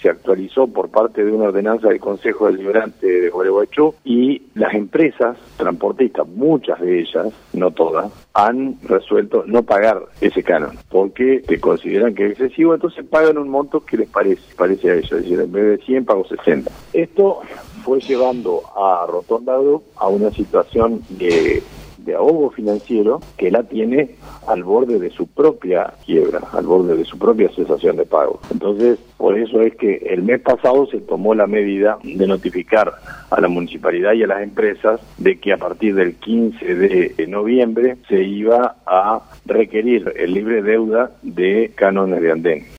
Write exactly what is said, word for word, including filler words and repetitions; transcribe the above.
se actualizó por parte de una ordenanza del Consejo Deliberante de Gualeguaychú, y las empresas transportistas, muchas de ellas, no todas, han resuelto no pagar ese canon, porque te consideran que es excesivo, entonces pagan un monto que les parece, parece a ellos, es decir, en vez de cien pago sesenta. Esto fue llevando a Rotonda Group a una situación de, de ahogo financiero que la tiene al borde de su propia quiebra, al borde de su propia cesación de pago. Entonces, por eso es que el mes pasado se tomó la medida de notificar a la municipalidad y a las empresas de que a partir del quince de noviembre se iba a requerir el libre deuda de cánones de andén.